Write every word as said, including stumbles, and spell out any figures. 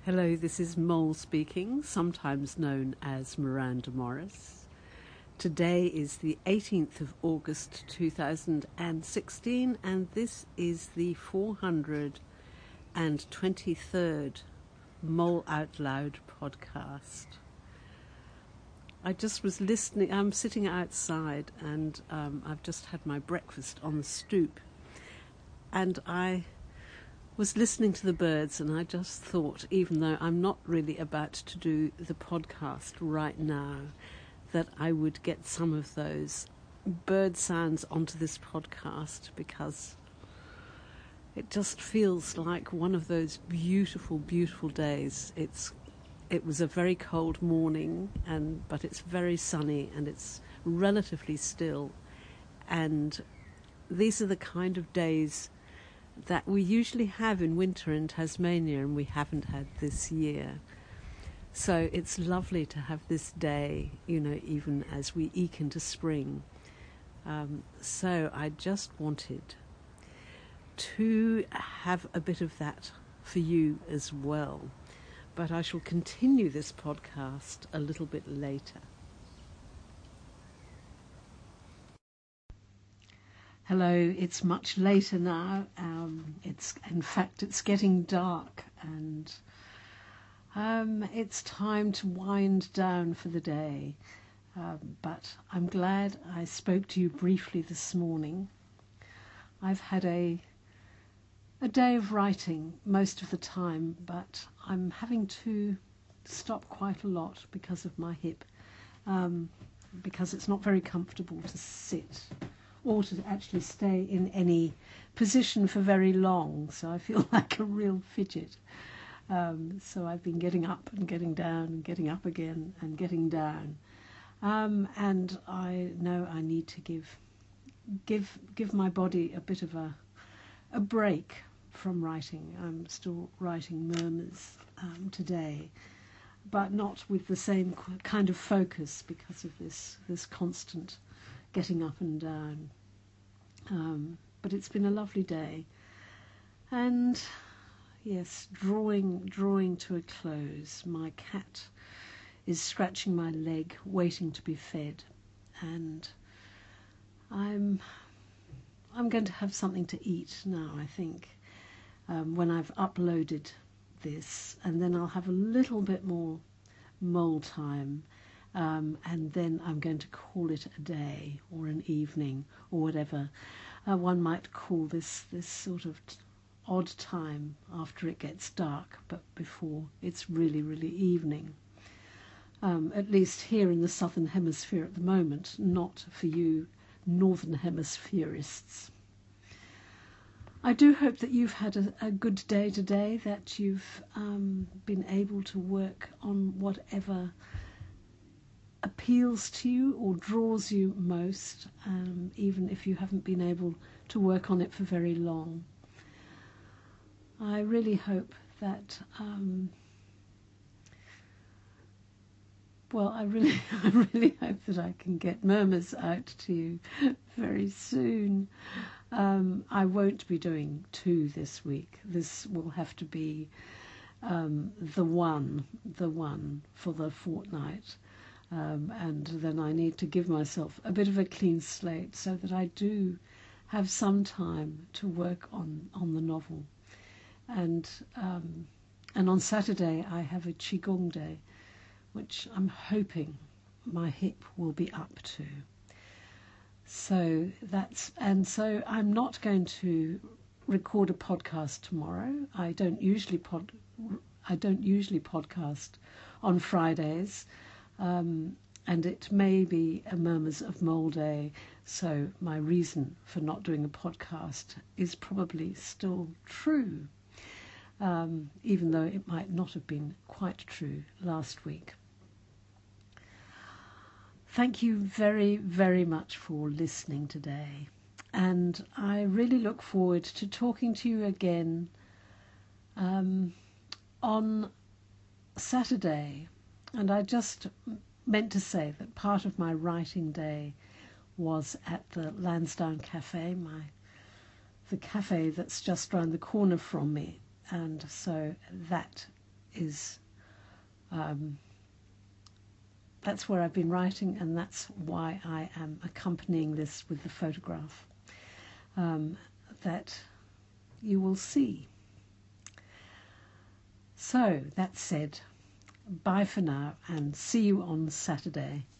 Hello, this is Mole speaking, sometimes known as Miranda Morris. Today is the eighteenth of August two thousand sixteen, and this is the four hundred twenty-third Mole Out Loud podcast. I just was listening, I'm sitting outside and um, I've just had my breakfast on the stoop, and I was listening to the birds, and I just thought, even though I'm not really about to do the podcast right now, that I would get some of those bird sounds onto this podcast, because it just feels like one of those beautiful, beautiful days. It's it was a very cold morning, and but it's very sunny and it's relatively still, and these are the kind of days that we usually have in winter in Tasmania, and we haven't had this year. So it's lovely to have this day, you know, even as we eke into spring. Um, so I just wanted to have a bit of that for you as well. But I shall continue this podcast a little bit later. Hello, it's much later now. Um, it's in fact, it's getting dark, and um, it's time to wind down for the day. Um, but I'm glad I spoke to you briefly this morning. I've had a a day of writing most of the time, but I'm having to stop quite a lot because of my hip, um, because it's not very comfortable to sit or to actually stay in any position for very long. So I feel like a real fidget. Um, so I've been getting up and getting down and getting up again and getting down. Um, and I know I need to give give give my body a bit of a a break from writing. I'm still writing murmurs um, today, but not with the same kind of focus because of this this constant getting up and down. Um, but it's been a lovely day, and yes, drawing drawing to a close. My cat is scratching my leg, waiting to be fed, and I'm I'm going to have something to eat now, I think, um, when I've uploaded this, and then I'll have a little bit more mole time. Um, and then I'm going to call it a day or an evening or whatever uh, one might call this this sort of t- odd time after it gets dark, but before it's really, really evening. Um, at least here in the Southern Hemisphere at the moment, not for you Northern Hemispherists. I do hope that you've had a, a good day today, that you've um, been able to work on whatever appeals to you or draws you most, um, even if you haven't been able to work on it for very long. I really hope that, um, well, I really, I really hope that I can get murmurs out to you very soon. Um, I won't be doing two this week. This will have to be um, the one, the one for the fortnight. Um, and then I need to give myself a bit of a clean slate so that I do have some time to work on, on the novel. And um, and on Saturday I have a Qigong day, which I'm hoping my hip will be up to. So that's and so I'm not going to record a podcast tomorrow. I don't usually pod I don't usually podcast on Fridays. Um, and it may be a Murmurs of Mole Day, so my reason for not doing a podcast is probably still true, um, even though it might not have been quite true last week. Thank you very, very much for listening today, and I really look forward to talking to you again um, on Saturday. And I just meant to say that part of my writing day was at the Lansdowne Cafe, my the cafe that's just round the corner from me, and so that is um, that's where I've been writing, and that's why I am accompanying this with the photograph um, that you will see. So that said, bye for now, and see you on Saturday.